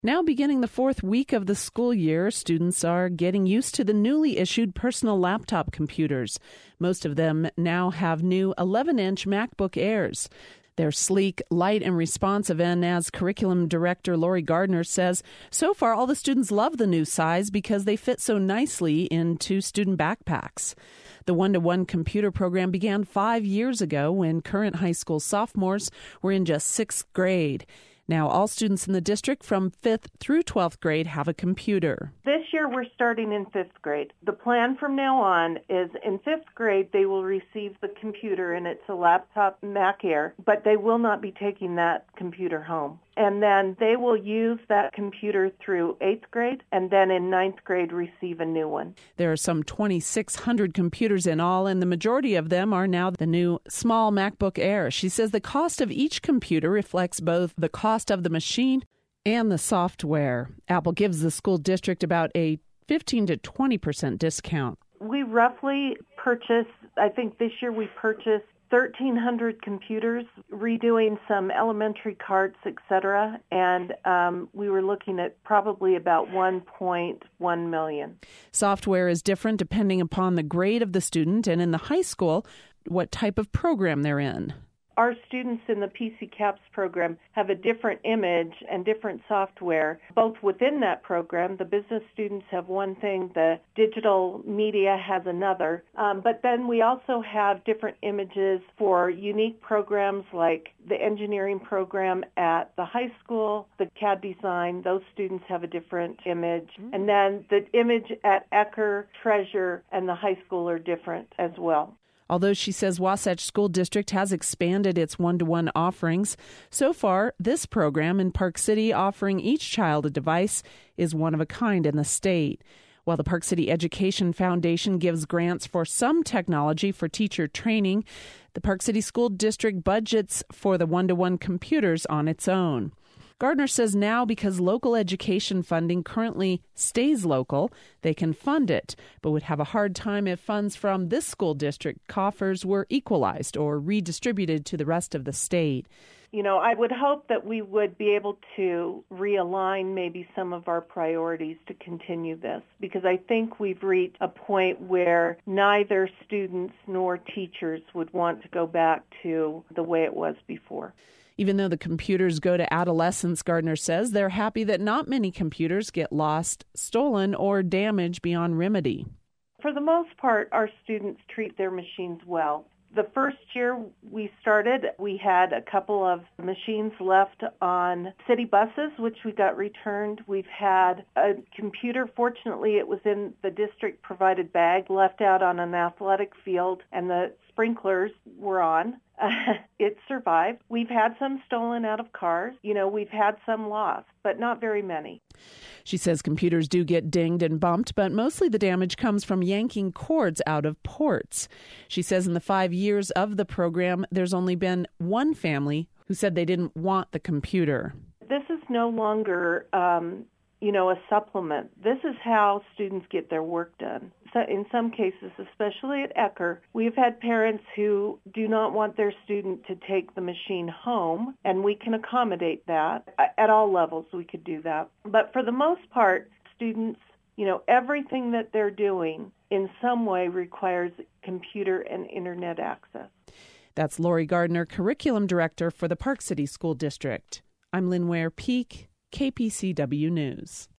Now beginning the fourth week of the school year, students are getting used to the newly issued personal laptop computers. Most of them now have new 11-inch MacBook Airs. They're sleek, light, and responsive, and as curriculum director Lori Gardner says, so far all the students love the new size because they fit so nicely into student backpacks. The one-to-one computer program began 5 years ago when current high school sophomores were in just 6th grade. Now, all students in the district from 5th through 12th grade have a computer. This year, we're starting in 5th grade. The plan from now on is in 5th grade, they will receive the computer, and it's a laptop Mac Air, but they will not be taking that computer home. And then they will use that computer through 8th grade, and then in 9th grade receive a new one. There are some 2,600 computers in all, and the majority of them are now the new small MacBook Air. She says the cost of each computer reflects both the cost of the machine and the software. Apple gives the school district about a 15 to 20% discount. We roughly purchase, I think this year we purchased 1,300 computers, redoing some elementary carts, etc., and we were looking at probably about $1.1 million. Software is different depending upon the grade of the student and in the high school, what type of program they're in. Our students in the PC CAPS program have a different image and different software. Both within that program, the business students have one thing, the digital media has another. But then we also have different images for unique programs like the engineering program at the high school, the CAD design. Those students have a different image. And then the image at Ecker, Treasure, and the high school are different as well. Although she says Wasatch School District has expanded its one-to-one offerings, so far this program in Park City offering each child a device is one of a kind in the state. While the Park City Education Foundation gives grants for some technology for teacher training, the Park City School District budgets for the one-to-one computers on its own. Gardner says now because local education funding currently stays local, they can fund it, but would have a hard time if funds from this school district coffers were equalized or redistributed to the rest of the state. You know, I would hope that we would be able to realign maybe some of our priorities to continue this, because I think we've reached a point where neither students nor teachers would want to go back to the way it was before. Even though the computers go to adolescents, Gardner says they're happy that not many computers get lost, stolen, or damaged beyond remedy. For the most part, our students treat their machines well. The first year we started, we had a couple of machines left on city buses, which we got returned. We've had a computer, fortunately it was in the district-provided bag, left out on an athletic field, and the sprinklers were on. It survived. We've had some stolen out of cars. You know, we've had some lost, but not very many. She says computers do get dinged and bumped, but mostly the damage comes from yanking cords out of ports. She says in the 5 years of the program, there's only been one family who said they didn't want the computer. This is no longer, a supplement. This is how students get their work done. So in some cases, especially at Ecker, we've had parents who do not want their student to take the machine home, and we can accommodate that. At all levels, we could do that. But for the most part, students, everything that they're doing in some way requires computer and internet access. That's Lori Gardner, Curriculum Director for the Park City School District. I'm Lynn Ware Peak, KPCW News.